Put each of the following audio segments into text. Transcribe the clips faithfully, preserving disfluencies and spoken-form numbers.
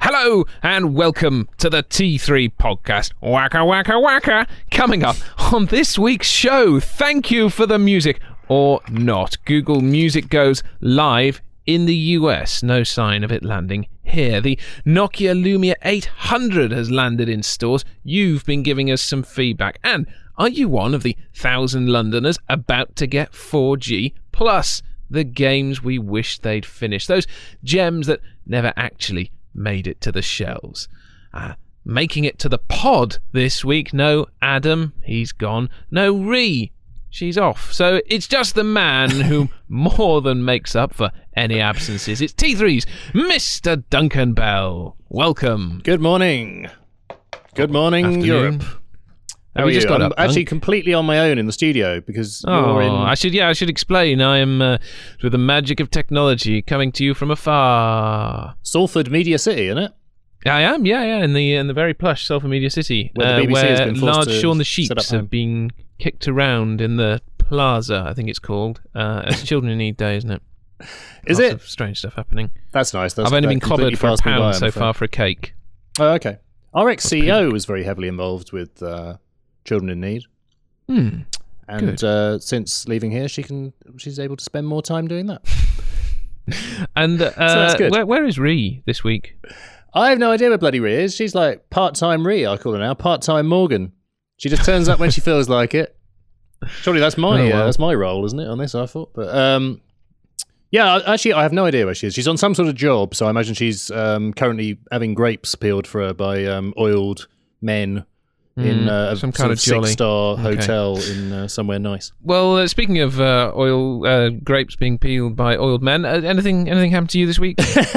Hello and welcome to the T three podcast. Waka waka waka. Coming up on this week's show, thank you for the music or not. Google Music goes live in the U S. No sign of it landing here. The Nokia Lumia eight hundred has landed in stores. You've been giving us some feedback. And are you one of the thousand Londoners about to get four G? Plus the games we wish they'd finished. Those gems that never actually made it to the shelves. Uh, making it to the pod this week, no Adam, he's gone. No Ree, she's off. So it's just the man who more than makes up for any absences. It's T three's Mister Duncan Bell. Welcome. Good morning. Good morning, Afternoon. Europe. How Have are you just you? got I'm up, actually Dunk? completely on my own in the studio because Oh, you're in... I should, yeah, I should explain. I am, uh, with the magic of technology, coming to you from afar. Salford Media City, isn't it? I am, yeah, yeah, in the in the very plush Salford Media City, Where the uh, B B C where has been forced large to Shaun the set up Sheeps home. have been kicked around in the plaza, I think it's called. Uh, it's Children in Need Day, isn't it? Is Lots it? of strange stuff happening. That's nice. That's, I've only that been completely clobbered for a passed me by, pound I'm so afraid. far for a cake. Oh, okay. Our ex-C E O was very heavily involved with uh, Children in Need. Hmm. And uh, since leaving here, she can she's able to spend more time doing that. And uh, that's good. Where, where is Ree this week? I have no idea where bloody Ree is. She's like part-time Ree, I call her now. Part-time Morgan. She just turns up when she feels like it. Surely that's my Oh, wow. uh, that's my role, isn't it, on this, I thought. But um, yeah, I- actually, I have no idea where she is. She's on some sort of job, so I imagine she's um, currently having grapes peeled for her by um, oiled men in Hmm, uh, a some sort kind of of jolly. six-star Okay. hotel in uh, somewhere nice. Well, uh, speaking of uh, oil uh, grapes being peeled by oiled men, uh, anything anything happened to you this week?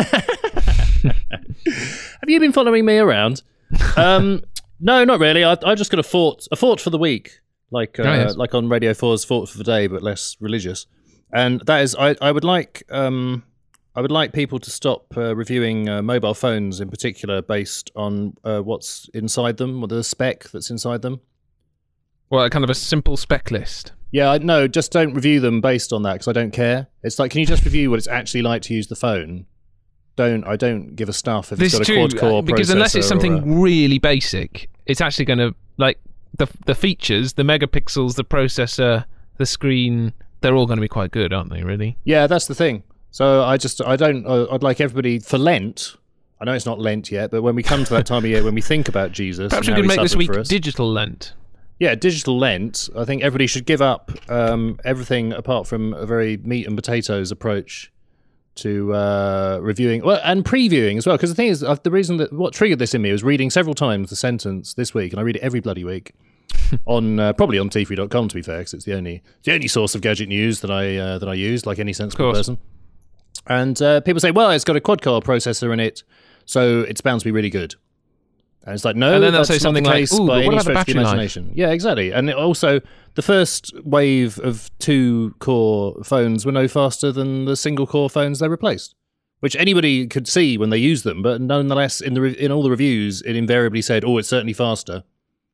Have you been following me around? Um, no, not really. I, I just got a thought, a thought for the week, like uh, Oh, yes. like on Radio four's Thought for the Day, but less religious. And that is, I, I would like, um, I would like people to stop uh, reviewing uh, mobile phones in particular based on uh, what's inside them, or the spec that's inside them. Well, kind of a simple spec list. Yeah, I no, just don't review them based on that because I don't care. It's like, can you just review what it's actually like to use the phone? Don't I don't give a stuff if This it's is got a true, quad core uh, because unless it's processor something or a- really basic, it's actually going to, like, the the features, the megapixels, the processor, the screen, they're all going to be quite good, aren't they, really? Yeah, that's the thing. So I just, I don't, uh, I'd like everybody for Lent. I know it's not Lent yet, but when we come to that time of year, when we think about Jesus, Perhaps and we how could he make this suffered week for us, digital Lent. yeah, digital Lent. I think everybody should give up um, everything apart from a very meat and potatoes approach to uh, reviewing, well, and previewing as well. Because the thing is, uh, the reason that what triggered this in me was reading several times the sentence this week, and I read it every bloody week. on uh, probably on T three dot com to be fair, because it's the only the only source of gadget news that I uh, that I use, like any sensible course. person. And uh, people say, well, it's got a quad-core processor in it, so it's bound to be really good. And it's like, no, And then they'll that's say not something the like, case "Ooh, by but what any about the stretch of the battery life?" imagination. Yeah, exactly. And it also, the first wave of two-core phones were no faster than the single-core phones they replaced, which anybody could see when they used them, but nonetheless, in the re- in all the reviews, it invariably said, oh, it's certainly faster.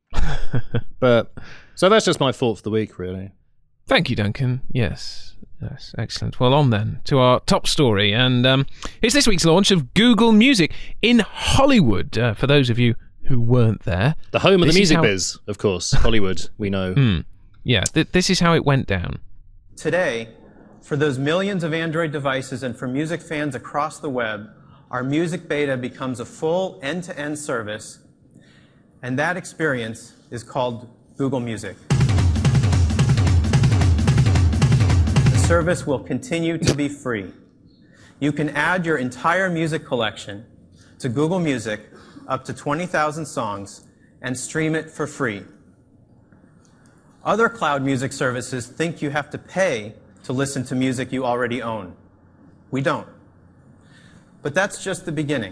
But so that's just my thought for the week, really. Thank you, Duncan. Yes, yes, excellent. Well, on then to our top story, and um, it's this week's launch of Google Music in Hollywood. Uh, for those of you who weren't there, The home of This the is music how- biz, of course, Hollywood, we know. hmm, yeah, th- this is how it went down. Today, for those millions of Android devices and for music fans across the web, our music beta becomes a full end-to-end service, and that experience is called Google Music. The service will continue to be free. You can add your entire music collection to Google Music, up to twenty thousand songs, and stream it for free. Other cloud music services think you have to pay to listen to music you already own. We don't. But that's just the beginning.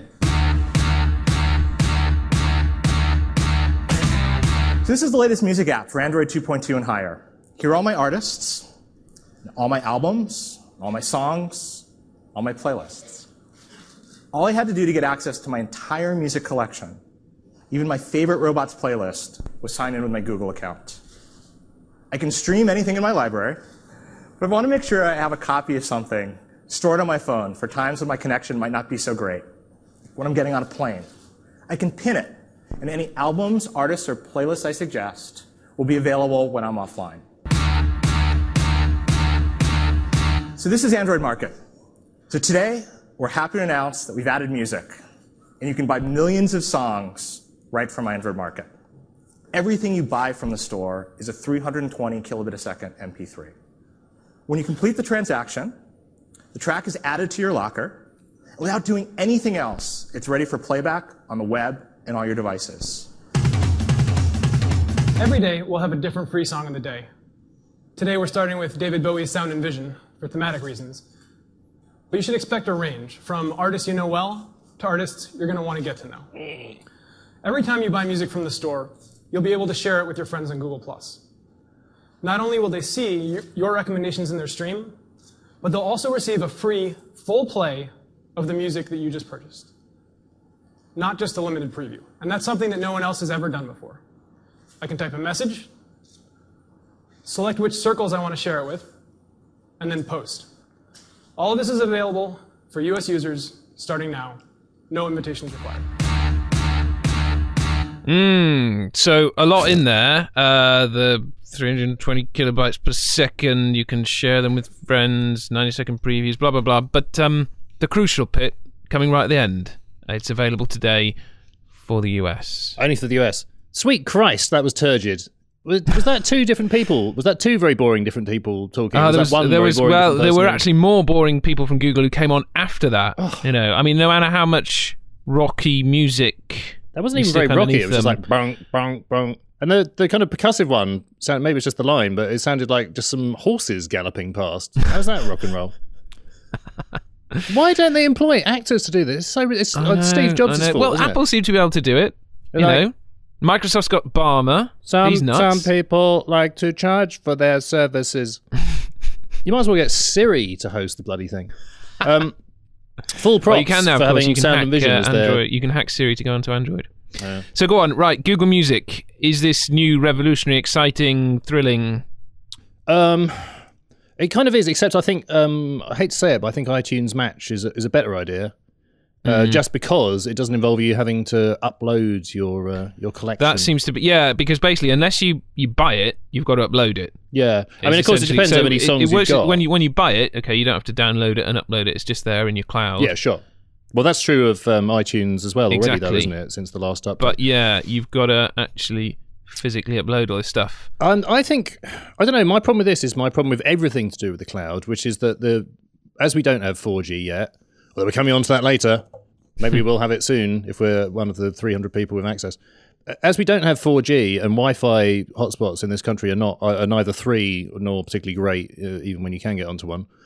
So this is the latest music app for Android two point two and higher. Here are all my artists, all my albums, all my songs, all my playlists. All I had to do to get access to my entire music collection, even my favorite robots playlist, was sign in with my Google account. I can stream anything in my library, but if I want to make sure I have a copy of something stored on my phone for times when my connection might not be so great, when I'm getting on a plane. I can pin it, and any albums, artists, or playlists I suggest will be available when I'm offline. So this is Android Market. So today, we're happy to announce that we've added music, and you can buy millions of songs right from Android Market. Everything you buy from the store is a three hundred twenty kilobit a second M P three. When you complete the transaction, the track is added to your locker. Without doing anything else, it's ready for playback on the web and all your devices. Every day, we'll have a different free song of the day. Today, we're starting with David Bowie's Sound and Vision for thematic reasons. But you should expect a range, from artists you know well to artists you're going to want to get to know. Every time you buy music from the store, you'll be able to share it with your friends on Google plus. Not only will they see your recommendations in their stream, but they'll also receive a free full play of the music that you just purchased. Not just a limited preview. And that's something that no one else has ever done before. I can type a message, select which circles I want to share it with, and then post. All of this is available for U S users starting now. No invitations required. Mm, so a lot in there. Uh, the three hundred twenty kilobytes per second. You can share them with friends. ninety second previews. Blah blah blah. But um, the crucial bit coming right at the end. It's available today for the U S. Only for the U S. Sweet Christ, that was turgid. Was, was that two different people? Was that two very boring different people talking? Uh, was there was, that one there very was boring well, different there were person? actually more boring people from Google who came on after that. Oh. You know, I mean, no matter how much rocky music. That wasn't even very rocky. It was just like bonk, bonk, bonk. And the the kind of percussive one, sound, maybe it's just the line, but it sounded like just some horses galloping past. How's that rock and roll? Why don't they employ actors to do this? It's so it's know, Steve Jobs' fault. Well, isn't Apple it? seem to be able to do it. You Like, know, Microsoft's got Barmer. Some He's nuts. some people like to charge for their services. You might as well get Siri to host the bloody thing. Um, full props Well, you can now, for of course. having You can sound hack and vision uh, as their- Android. You can hack Siri to go onto Android. Yeah. So go on, right? Google Music. Is this new, revolutionary, exciting, thrilling? Um, it kind of is, except I think um, I hate to say it, but I think iTunes Match is a, is a better idea. Uh, Mm. Just because it doesn't involve you having to upload your uh, your collection. That seems to be yeah, because basically, unless you, you buy it, you've got to upload it. yeah. I mean, It's of course, it essentially- depends so how many it- songs it works you've got. when you when you buy it. Okay, you don't have to download it and upload it. It's just there in your cloud. Yeah, sure. Well, that's true of um, iTunes as well already, though, Exactly. isn't it? Since the last update. But yeah, you've got to actually physically upload all this stuff. And I think, I don't know, my problem with this is my problem with everything to do with the cloud, which is that the as we don't have four G yet, although we're coming on to that later, maybe we'll have it soon if we're one of the three hundred people with access. As we don't have four G and Wi-Fi hotspots in this country are not are neither free nor particularly great, uh, even when you can get onto one.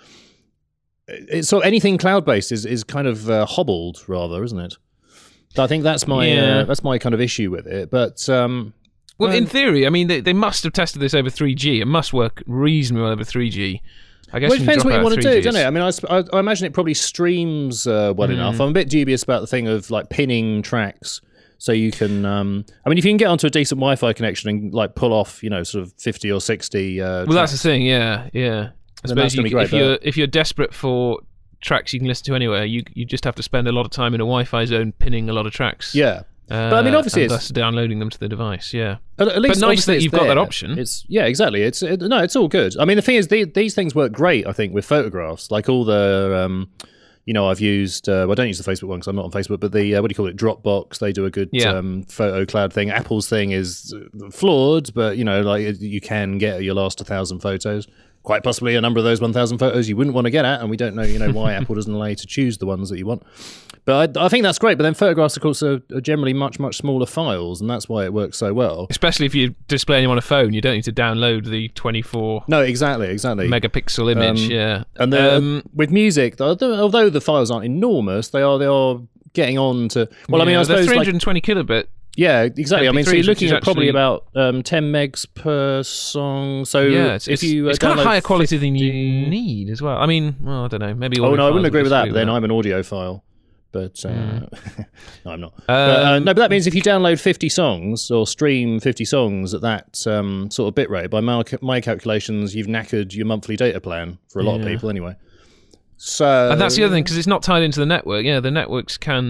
It's, so anything cloud-based is, is kind of uh, hobbled, rather, isn't it? So I think that's my Yeah. uh, that's my kind of issue with it. But um, Well, in Um, theory, I mean, they, they must have tested this over three G. It must work reasonably well over three G. I guess well, it when depends drop what you out want to three G, do, doesn't it? it's- I mean, I, sp- I, I imagine it probably streams uh, well enough. I'm a bit dubious about the thing of like pinning tracks, so you can. Um, I mean, if you can get onto a decent Wi-Fi connection and like pull off, you know, sort of fifty or sixty. Uh, Well, that's the tracks, thing. Yeah, yeah. I Then that's suppose gonna you, be great, if you're but- if you're desperate for tracks you can listen to anywhere, you you just have to spend a lot of time in a Wi-Fi zone pinning a lot of tracks. yeah. Uh, But I mean, obviously and it's- thus downloading them to the device. Yeah. At, at least nice obviously that it's you've got that there. option. It's yeah, exactly. It's it, no, it's all good. I mean, the thing is, the, these things work great. I think with photographs, like all the, um, you know, I've used. Uh, well, I don't use the Facebook one because I'm not on Facebook. But the uh, what do you call it? Dropbox. They do a good Yeah. um, photo cloud thing. Apple's thing is flawed, but you know, like you can get your last one thousand photos. Quite possibly a number of those one thousand photos you wouldn't want to get at, and we don't know, you know, why Apple doesn't allow you to choose the ones that you want. But I, I think that's great. But then photographs, of course, are, are generally much, much smaller files, and that's why it works so well. Especially if you're displaying them on a phone, you don't need to download the twenty-four No, exactly, exactly. megapixel image. Um, yeah. And the, Um, with music, although although the files aren't enormous, they are they are getting on to. Well, I mean, yeah, I they're suppose three like, hundred twenty kilobit. yeah, exactly. I mean, so M P threes, you're which looking is at probably actually- about um, ten megs per song. So Yeah, it's, if it's, you uh, it's kind of download higher quality than you fifty need as well. I mean, well, I don't know. Maybe. Oh audio no, I files wouldn't agree will with that. disagree Then with I'm an audiophile. But uh, no, I'm not. Um, but, uh, no, but that means if you download fifty songs or stream fifty songs at that um, sort of bit rate, by my, my calculations, you've knackered your monthly data plan for a lot of Yeah. people anyway. So And that's the other thing, because it's not tied into the network. Yeah, the networks can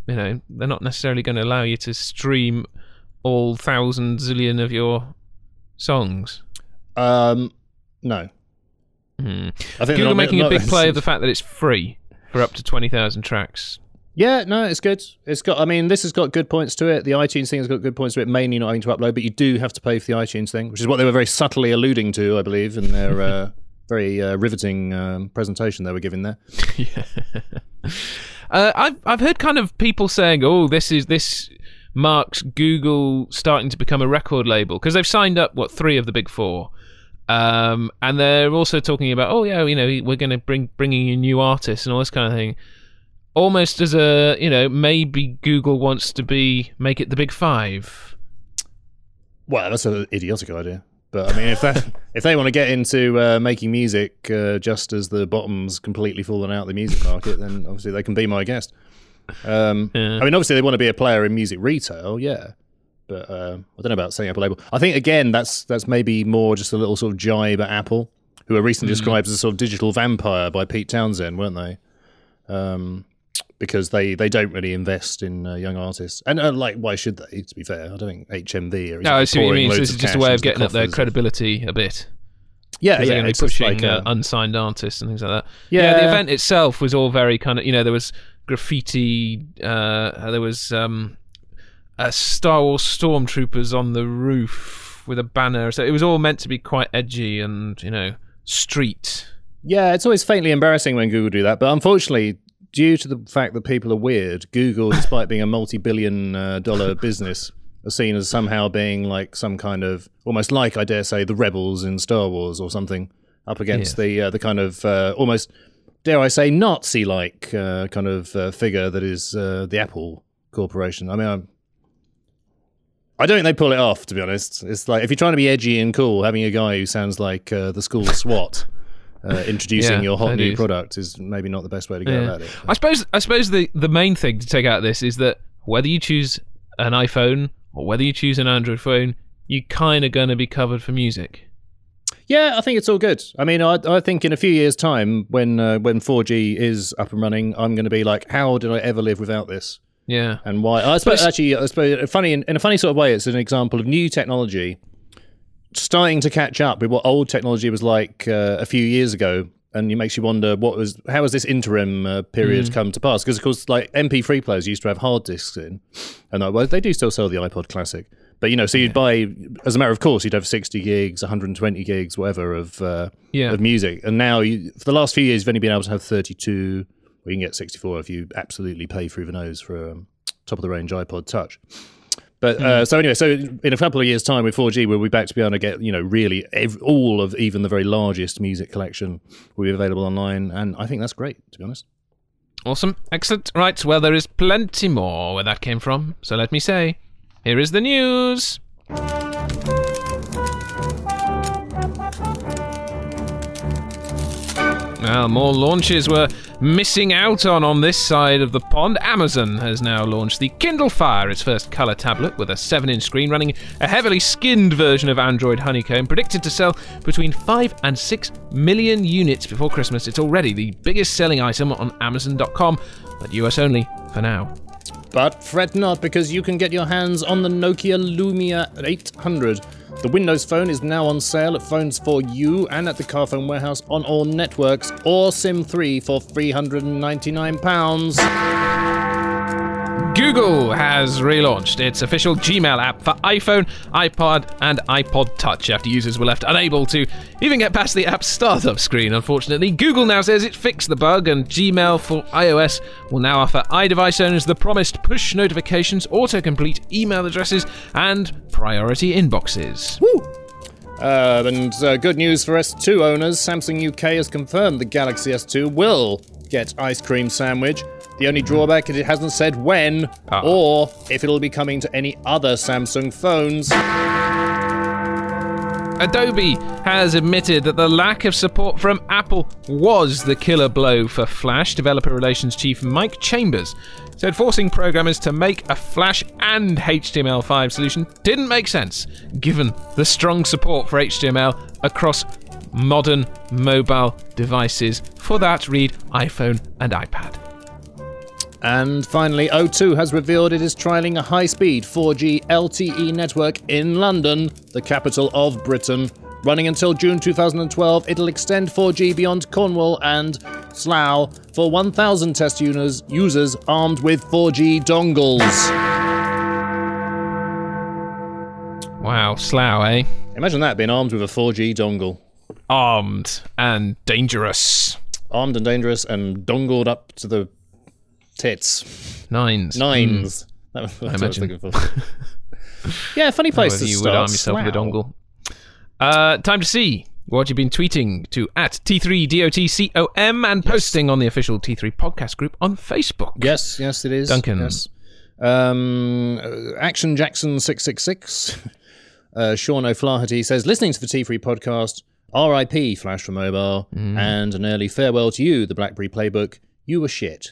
you know, they're not necessarily going to allow you to stream all thousand zillion of your songs. Um, no. Hmm. I think Google not, making not, a big play of the fact that it's free for up to twenty thousand tracks. Yeah, no, it's good. It's got. I mean, this has got good points to it. The iTunes thing has got good points to it. Mainly not having to upload, but you do have to pay for the iTunes thing, which is what they were very subtly alluding to, I believe, in their uh, very uh, riveting um, presentation they were giving there. Yeah. uh, I've I've heard kind of people saying, "Oh, this is this marks Google starting to become a record label," because they've signed up what three of the big four, um, and they're also talking about, "Oh yeah, you know, we're going to bring bringing in new artists and all this kind of thing." Almost as a, you know, maybe Google wants to be make it the big five. Well, that's an idiotic idea. But I mean, if that if they want to get into uh, making music uh, just as the bottom's completely fallen out of the music market, then obviously they can be my guest. Um, yeah. I mean, obviously they want to be a player in music retail, yeah. But uh, I don't know about setting up a label. I think again, that's that's maybe more just a little sort of jibe at Apple, who were recently mm. described as a sort of digital vampire by Pete Townsend, weren't they? Um, because they, they don't really invest in uh, young artists. And uh, like, why should they, to be fair? I don't think H M V are... No, I see what you mean. So this is just a way of getting up their credibility a bit. Yeah, yeah. They're going to be pushing like, uh, uh, unsigned artists and things like that. Yeah. yeah, the event itself was all very kind of, you know, there was graffiti, uh, there was um, uh, Star Wars stormtroopers on the roof with a banner. So it was all meant to be quite edgy and, you know, street. Yeah, it's always faintly embarrassing when Google do that. But unfortunately, due to the fact that people are weird, Google, despite being a multi-billion uh, dollar business, are seen as somehow being like some kind of, almost like, I dare say, the rebels in Star Wars or something, up against yeah. the uh, the kind of uh, almost, dare I say, Nazi-like uh, kind of uh, figure that is uh, the Apple Corporation. I mean, I'm, I don't think they pull it off, to be honest. It's like, if you're trying to be edgy and cool, having a guy who sounds like uh, the school SWAT... Uh, introducing yeah, your hot new is. product is maybe not the best way to go yeah. about it. I suppose I suppose the, the main thing to take out of this is that whether you choose an iPhone or whether you choose an Android phone, you're kind of going to be covered for music. Yeah, I think it's all good. I mean, I, I think in a few years' time, when uh, when four G is up and running, I'm going to be like, how did I ever live without this? Yeah. And why? I suppose, actually, I suppose, funny in, in a funny sort of way, it's an example of new technology starting to catch up with what old technology was like uh, a few years ago, and it makes you wonder what was how has this interim uh, period mm. come to pass? Because of course, like M P three players used to have hard disks in, and uh, well, they do still sell the iPod Classic, but you know, so you'd yeah. buy, as a matter of course, you'd have sixty gigs, one hundred twenty gigs, whatever of uh, yeah. of music, and now you, for the last few years, you've only been able to have thirty-two. Well, you can get sixty-four if you absolutely pay through the nose for a um, top of the range iPod Touch. But uh, so anyway, so in a couple of years' time with four G, we'll be back to be able to get, you know, really ev- all of even the very largest music collection will be available online, and I think that's great, to be honest. Awesome, excellent. Right, well, there is plenty more where that came from. So let me say, here is the news. Well, more launches we're missing out on on this side of the pond. Amazon has now launched the Kindle Fire, its first colour tablet with a seven-inch screen running a heavily skinned version of Android Honeycomb, predicted to sell between five and six million units before Christmas. It's already the biggest selling item on Amazon dot com, but U S only for now. But fret not, because you can get your hands on the Nokia Lumia eight hundred. The Windows Phone is now on sale at Phones four U and at the Carphone Warehouse on all networks, or SIM three for three hundred ninety-nine pounds. Google has relaunched its official Gmail app for iPhone, iPod, and iPod Touch after users were left unable to even get past the app's startup screen, unfortunately. Google now says it fixed the bug, and Gmail for iOS will now offer iDevice owners the promised push notifications, autocomplete email addresses, and priority inboxes. Woo! Uh, and uh, good news for S two owners. Samsung U K has confirmed the Galaxy S two will get Ice Cream Sandwich. The only drawback is it hasn't said when ah. or if it'll be coming to any other Samsung phones. Adobe has admitted that the lack of support from Apple was the killer blow for Flash. Developer Relations Chief Mike Chambers said forcing programmers to make a Flash and H T M L five solution didn't make sense, given the strong support for H T M L across modern mobile devices. For that, read iPhone and iPad. And finally, O two has revealed it is trialling a high-speed four G L T E network in London, the capital of Britain. Running until June two thousand twelve, it'll extend four G beyond Cornwall and Slough for one thousand test users, users armed with four G dongles. Wow, Slough, eh? Imagine that, being armed with a four G dongle. Armed and dangerous. Armed and dangerous and dongled up to the tits. Nines. Nines. Mm. That was I what I, was imagine. looking for. Yeah, funny place Whether to you start. would arm yourself with a Slough. dongle. Uh, time to see what you've been tweeting to at T three D O T C O M and yes. posting on the official T three podcast group on Facebook. Yes, yes, it is. Duncan. Yes. Um, Action Jackson six six six. Uh, Sean O'Flaherty says, listening to the T three podcast, R I P Flash for Mobile, mm. and an early farewell to you, the BlackBerry Playbook. You were shit.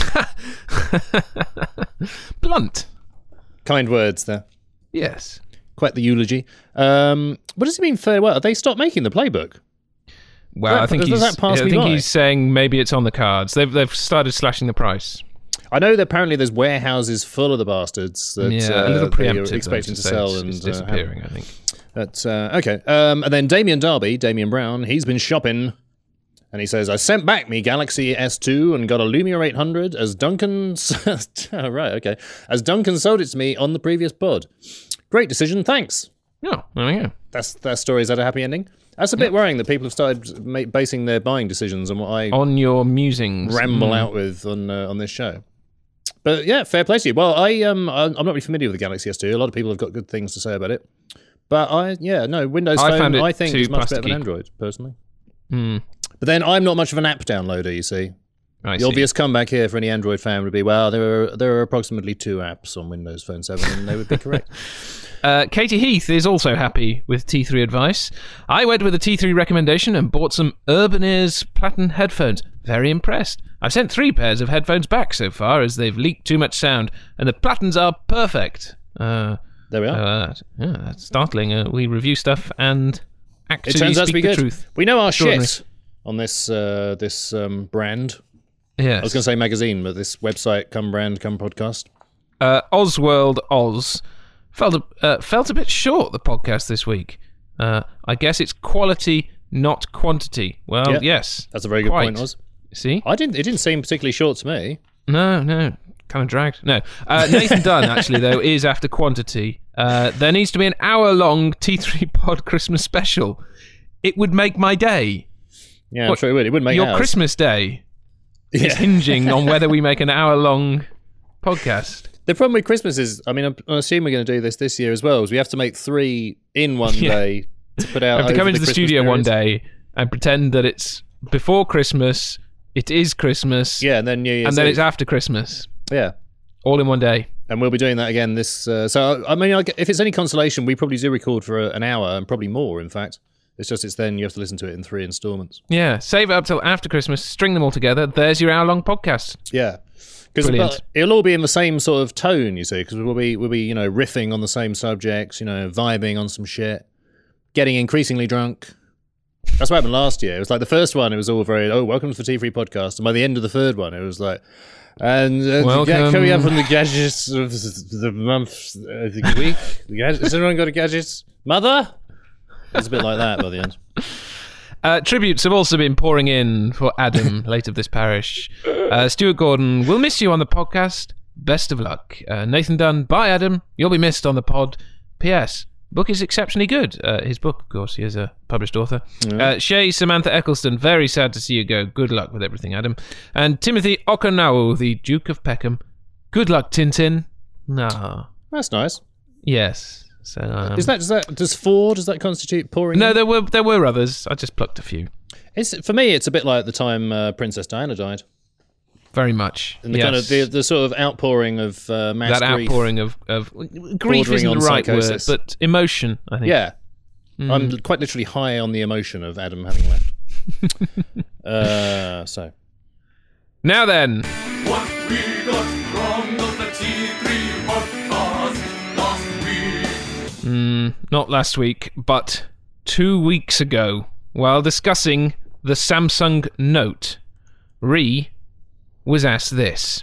Blunt. Kind words there. Yes. Quite the eulogy. Um, what does it mean farewell? They stopped making the Playbook. Well, that, I think, does he's, that pass I me think by? he's saying maybe it's on the cards. They've they've started slashing the price. I know that apparently there's warehouses full of the bastards that yeah, uh, a little they're preemptive expecting though, to sell it's, and it's uh, disappearing. have. I think. But uh, okay, um, and then Damien Darby, Damien Brown, he's been shopping, and he says, "I sent back me Galaxy S two and got a Lumia eight hundred as Duncan." oh, right, okay, as Duncan sold it to me on the previous pod. Great decision, thanks. Oh, there we go. That's that story's had a happy ending. That's a bit worrying that people have started ma- basing their buying decisions on what I on your musings ramble mm. out with on uh, on this show. But yeah, fair play to you. Well, I um I'm not really familiar with the Galaxy S two. A lot of people have got good things to say about it. But I yeah no Windows I Phone found it I think too is much better plasticky. than Android personally. Mm. But then I'm not much of an app downloader. You see, I the see. obvious comeback here for any Android fan would be, well, there are there are approximately two apps on Windows Phone seven, and they would be correct. Uh, Katie Heath is also happy with T three advice. I went with a T three recommendation and bought some Urban Ears Platin headphones. Very impressed. I've sent three pairs of headphones back so far as they've leaked too much sound, and the Platins are perfect. Uh, There we are. uh, yeah, that's startling. Uh, we review stuff and actually It turns out to speak be the good. truth. We know our Extraordinary. shit on this uh, this um, brand. Yes. I was going to say magazine, but this website, come brand, come podcast. Uh, Osworld Oz felt a, uh, felt a bit short, the podcast this week. Uh, I guess it's quality, not quantity. Well, Yeah, yes. That's a very good quite. point, Oz. See? I didn't. It didn't seem particularly short to me. No, no. Kind of dragged. No. Uh, Nathan Dunn, actually, though, is after quantity. Uh, there needs to be an hour-long T three Pod Christmas special. It would make my day. Yeah, I'm What, sure it would. It wouldn't make Your ours. Christmas day is Yeah. hinging on whether we make an hour-long podcast. The problem with Christmas is, I mean, I'm, I assume we're going to do this this year as well, is we have to make three in one Yeah. day to put out. I have to over come into the, Christmas studio one period. day and pretend that it's before Christmas, it is Christmas, Yeah, and then New Year's and then Eve. it's after Christmas, Yeah. all in one day. And we'll be doing that again this. Uh, so, I mean, I g- if it's any consolation, we probably do record for a, an hour and probably more, in fact. It's just it's then you have to listen to it in three installments. Yeah, save it up till after Christmas, string them all together. There's your hour-long podcast. Yeah. Because Brilliant. it'll all be in the same sort of tone, you see, because we'll be, we'll be, you know, riffing on the same subjects, you know, vibing on some shit, getting increasingly drunk. That's what happened last year. It was like the first one, it was all very, oh, welcome to the T three podcast. And by the end of the third one, it was like, and uh, Welcome. coming up on the gadgets of the month, uh, the week. The gadgets. Has everyone got a gadgets? Mother? It's a bit like that by the end. Uh, tributes have also been pouring in for Adam, late of this parish. Uh, Stuart Gordon, we'll miss you on the podcast. Best of luck. Uh, Nathan Dunn, bye Adam. You'll be missed on the pod. P S. Book is exceptionally good. Uh, his book, of course, he is a published author. Yeah. Uh, Shay Samantha Eccleston, very sad to see you go. Good luck with everything, Adam. And Timothy Okonawo, the Duke of Peckham. Good luck, Tintin. No. That's nice. Yes. So um, Is that, does that, does four, does that constitute pouring? no, in? there were there were others. I just plucked a few. It's, for me, it's a bit like the time uh, Princess Diana died. Very much. And the yes. kind of the, the sort of outpouring of uh, mass that grief. outpouring of, of grief Bordering isn't on the right psychosis. word, but emotion, I think. Yeah. Mm. I'm quite literally high on the emotion of Adam having left. uh, so. Now then, What we got wrong on the T three podcast last week. mm, not last week, but two weeks ago, while discussing the Samsung Note, Ree was asked this.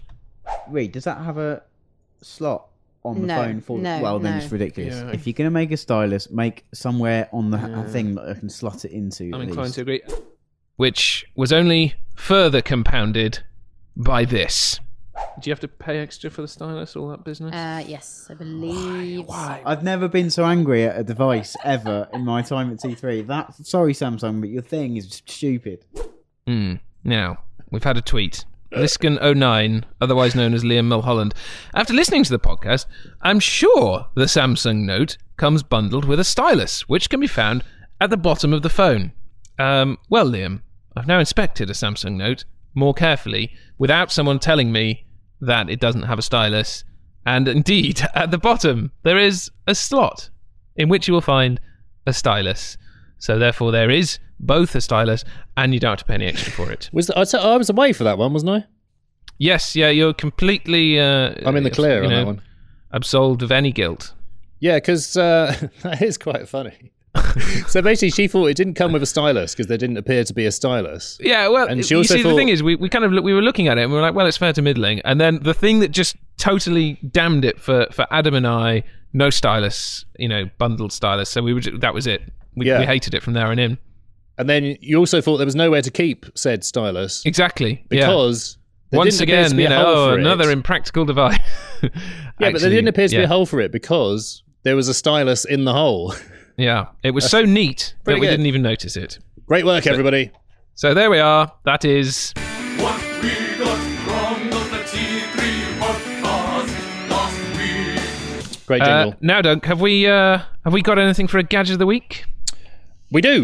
Reed, does that have a slot on the No, phone? For no, well, then no. it's ridiculous. Yeah. If you're going to make a stylus, make somewhere on the ha- thing that I can slot it into. I'm at inclined least. to agree. Which was only further compounded by this. Did you have to pay extra for the stylus, all that business? Uh, yes, I believe. Why? I've never been so angry at a device ever in my time at T three. That sorry, Samsung, but your thing is stupid. Hmm. Now, we've had a tweet. Liskin oh nine, otherwise known as Liam Mulholland. After listening to the podcast, I'm sure the Samsung Note comes bundled with a stylus, which can be found at the bottom of the phone. Um, well, Liam, I've now inspected a Samsung Note more carefully without someone telling me that it doesn't have a stylus. And indeed, at the bottom, there is a slot in which you will find a stylus. So therefore, there is both a stylus and you don't have to pay any extra for it. Was the, I, t- I was away for that one, wasn't I? Yes, yeah, you're completely... Uh, I'm in the clear you on know, that one. absolved of any guilt. Yeah, because uh, that is quite funny. So basically, she thought it didn't come with a stylus because there didn't appear to be a stylus. Yeah, well, And she you also see, the thought- thing is, we, we kind of we were looking at it and we were like, well, it's fair to middling. And then the thing that just totally damned it for, for Adam and I, no stylus, you know, bundled stylus. So we were ju- that was it. We, Yeah. we hated it from there on in. And then you also thought there was nowhere to keep said stylus Exactly. yeah. because there Once didn't appear to again, be you a hole know, oh, for it. another impractical device. Yeah, but there didn't appear to be a hole for it because there was a stylus in the hole. Yeah, it was so neat that pretty we good. didn't even notice it. Great work, everybody. So there we are. That is What we got wrong on the T three podcast last week. Great uh, jingle. now, Dunk. Have we uh, have we got anything for a gadget of the week? We do.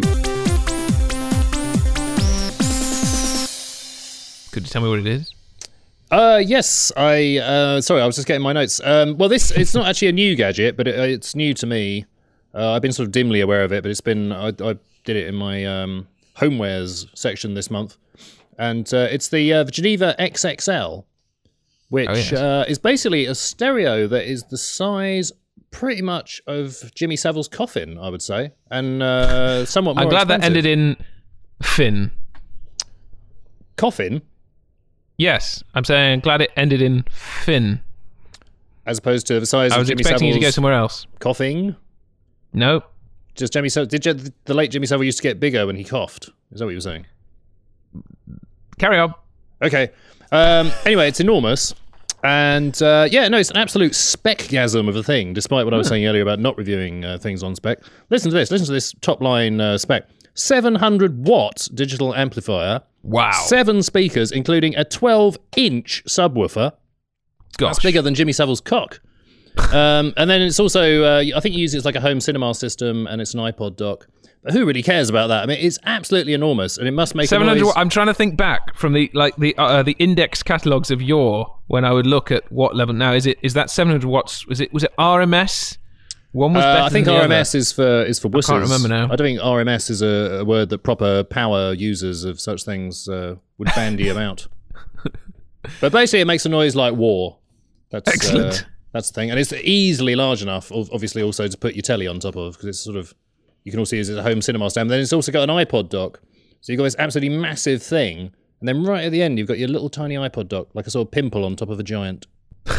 Could you tell me what it is? Uh, yes, I. Uh, sorry, I was just getting my notes. Um, well, this it's not actually a new gadget, but it, it's new to me. Uh, I've been sort of dimly aware of it, but it's been I, I did it in my um, homewares section this month, and uh, it's the, uh, the Geneva X X L, which Oh, yes. uh, is basically a stereo that is the size pretty much of Jimmy Savile's coffin, I would say, and uh, somewhat more I'm glad expensive. that ended in fin. Coffin, Yes, I'm saying glad it ended in fin. as opposed to the size I of was Jimmy expecting you to go Savile's somewhere else. coughing. No. Just Jimmy Savile. Did you, the late Jimmy Savile used to get bigger when he coughed? Is that what you were saying? Carry on. Okay. Um, anyway, it's enormous. And uh, yeah, no, it's an absolute spec-gasm of a thing, despite what I was saying earlier about not reviewing uh, things on spec. Listen to this. Listen to this top line uh, spec. seven hundred watt digital amplifier. Wow. Seven speakers, including a twelve inch subwoofer. Gosh. That's bigger than Jimmy Savile's cock. Um, and then it's also, uh, I think you use it as like a home cinema system, and it's an iPod dock. But who really cares about that? I mean, it's absolutely enormous, and it must make a seven hundred. noise. I'm trying to think back from the like the uh, the index catalogs of yore when I would look at what level. Now is it is that seven hundred watts? Was it was it R M S? One was Uh, better I think than the R M S other. is for is for wusses. can't remember now. I don't think R M S is a, a word that proper power users of such things uh, would bandy about. But basically, it makes a noise like war. That's Excellent. Uh, that's the thing, and it's easily large enough, ob- obviously, also to put your telly on top of, because it's sort of you can also use it as a home cinema stand. Then it's also got an iPod dock, so you've got this absolutely massive thing, and then right at the end, you've got your little tiny iPod dock, like a sort of pimple on top of a giant.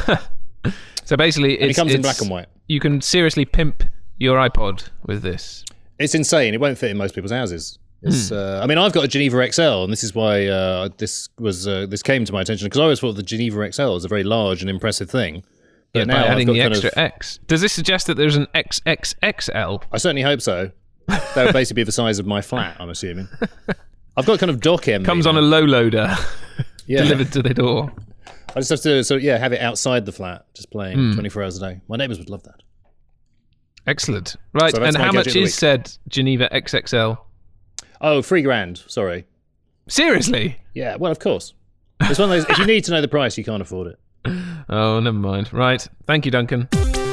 So basically, And it it's, comes in it's- black and white. You can seriously pimp your iPod with this. It's insane. It won't fit in most people's houses. It's, Hmm. uh, I mean, I've got a Geneva X L, and this is why uh, this was uh, this came to my attention, because I always thought the Geneva X L was a very large and impressive thing. But Yeah, now by I've adding got the kind extra of, X. Does this suggest that there's an X X X L? I certainly hope so. That would basically be the size of my flat, I'm assuming. I've got kind of dock M. Comes on a low loader, Yeah. delivered to the door. I just have to sort of, yeah, have it outside the flat, just playing Hmm. twenty-four hours a day. My neighbours would love that. Excellent. Right, So that's and my how gadget much of the is week. said Geneva X X L? Oh, three grand. Sorry. Seriously? Yeah, well, of course. It's one of those. If you need to know the price, you can't afford it. Oh, never mind. Right. Thank you, Duncan.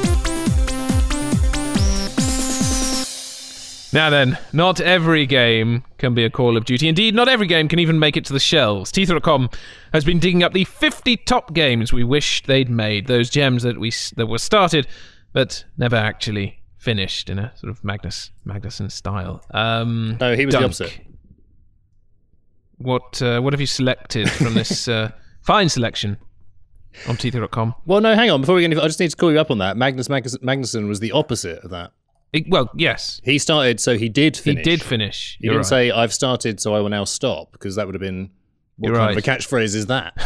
Now then, not every game can be a Call of Duty. Indeed, not every game can even make it to the shelves. T three dot com has been digging up the fifty top games we wished they'd made. Those gems that we that were started, but never actually finished in a sort of Magnus Magnuson style. Um, No, he was Dunk, the opposite. What uh, what have you selected from this uh, fine selection? on T three dot com. Well, no, hang on. Before we get any, I just need to call you up on that. Magnus Magnus- Magnusson was the opposite of that. It, well, yes. He started, so he did finish. He did finish. He You're didn't right. say, I've started, so I will now stop, because that would have been, what You're kind right. of a catchphrase is that?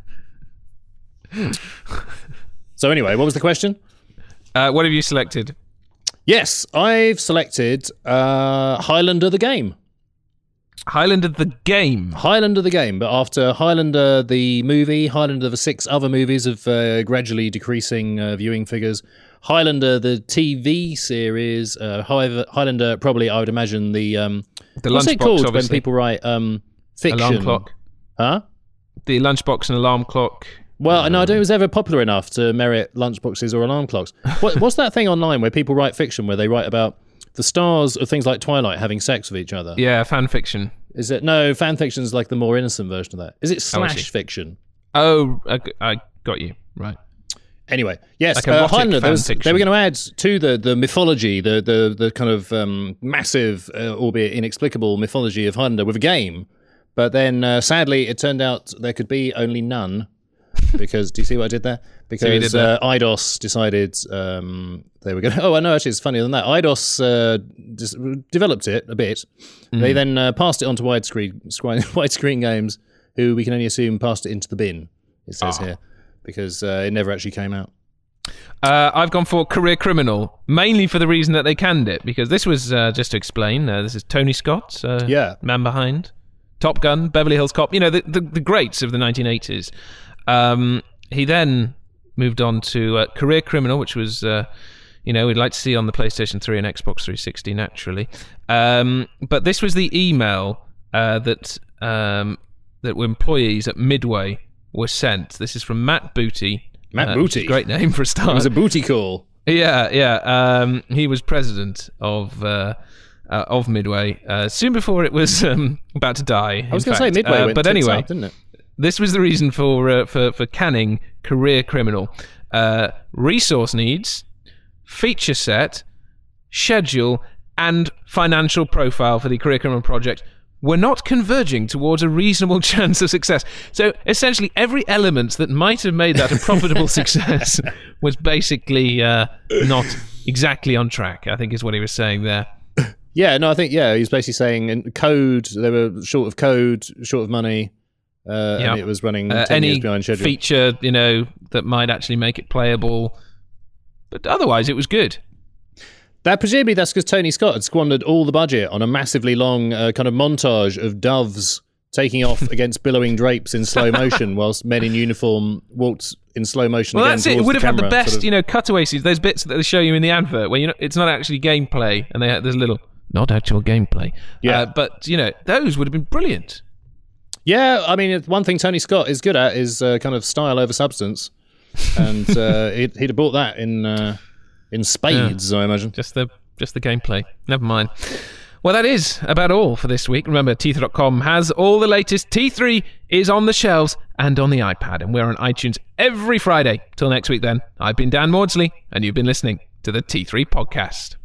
So anyway, what was the question? Uh, what have you selected? Yes, I've selected uh, Highlander the game. Highlander the game. Highlander the game, but after Highlander the movie, Highlander the six other movies of uh, gradually decreasing uh, viewing figures, Highlander the T V series, uh, however, Highlander probably I would imagine the um, The what's it lunchbox, called when obviously. people write um, fiction? Alarm clock. Huh? The lunchbox and alarm clock. Well, no, I don't think it was ever popular enough to merit lunchboxes or alarm clocks. What, what's that thing online where people write fiction where they write about the stars of things like Twilight having sex with each other? Yeah, fan fiction. Is it no fan fiction's like the more innocent version of that? Is it Oh, I see. slash fiction? Oh, I, g- I got you. Right. Anyway, yes, Like uh, erotic Highlander. There was- fan they were fiction. going to add to the the mythology, the the the kind of um, massive, uh, albeit inexplicable mythology of Highlander with a game. But then, uh, sadly, it turned out there could be only none. Because do you see what I did there? Because you did there. uh, Eidos decided um, they were going to. Oh, I know. Actually, it's funnier than that. Eidos uh, dis- developed it a bit. Mm. They then uh, passed it on to widescreen screen- widescreen games, who we can only assume passed it into the bin. It says Ah. here because uh, it never actually came out. Uh, I've gone for Career Criminal, mainly for the reason that they canned it, because this was, uh, just to explain, uh, this is Tony Scott, uh, Yeah. man behind Top Gun, Beverly Hills Cop, you know, the, the, the greats of the nineteen eighties. Um, he then moved on to uh, Career Criminal, which was, uh, you know, we'd like to see on the PlayStation three and Xbox three sixty, naturally. Um, but this was the email uh, that um, that employees at Midway were sent. This is from Matt Booty. Matt Uh, Booty. Great name for a It start. was a booty call. Yeah, yeah. Um, he was president of uh, uh, of Midway uh, soon before it was um, about to die. I was going to say Midway uh, went but tits anyway, up, didn't it? this was the reason for uh, for for canning Career Criminal. Uh, resource needs, feature set, schedule, and financial profile for the Career Criminal project were not converging towards a reasonable chance of success. So essentially, every element that might have made that a profitable success was basically uh, not exactly on track, I think is what he was saying there. Yeah, no, I think yeah, he was basically saying in code they were short of code, short of money, uh, Yeah. and it was running Uh, ten any years behind schedule. feature, you know, that might actually make it playable. But otherwise, it was good. That presumably that's because Tony Scott had squandered all the budget on a massively long uh, kind of montage of doves taking off against billowing drapes in slow motion, whilst men in uniform walked in slow motion. Well, again that's it. It towards would have had the camera, best, sort of- you know, cutaway scenes. Those bits that they show you in the advert, where you know it's not actually gameplay, and they there's a little not actual gameplay. Yeah. uh, but you know those would have been brilliant. Yeah, I mean, it's one thing Tony Scott is good at is uh, kind of style over substance, and uh, he'd, he'd have bought that in uh, in spades, I imagine. Just the just the gameplay. Never mind. Well, that is about all for this week. Remember, T three dot com has all the latest. T three is on the shelves and on the iPad, and we're on iTunes every Friday. Till next week, then. I've been Dan Maudsley, and you've been listening to the T three Podcast.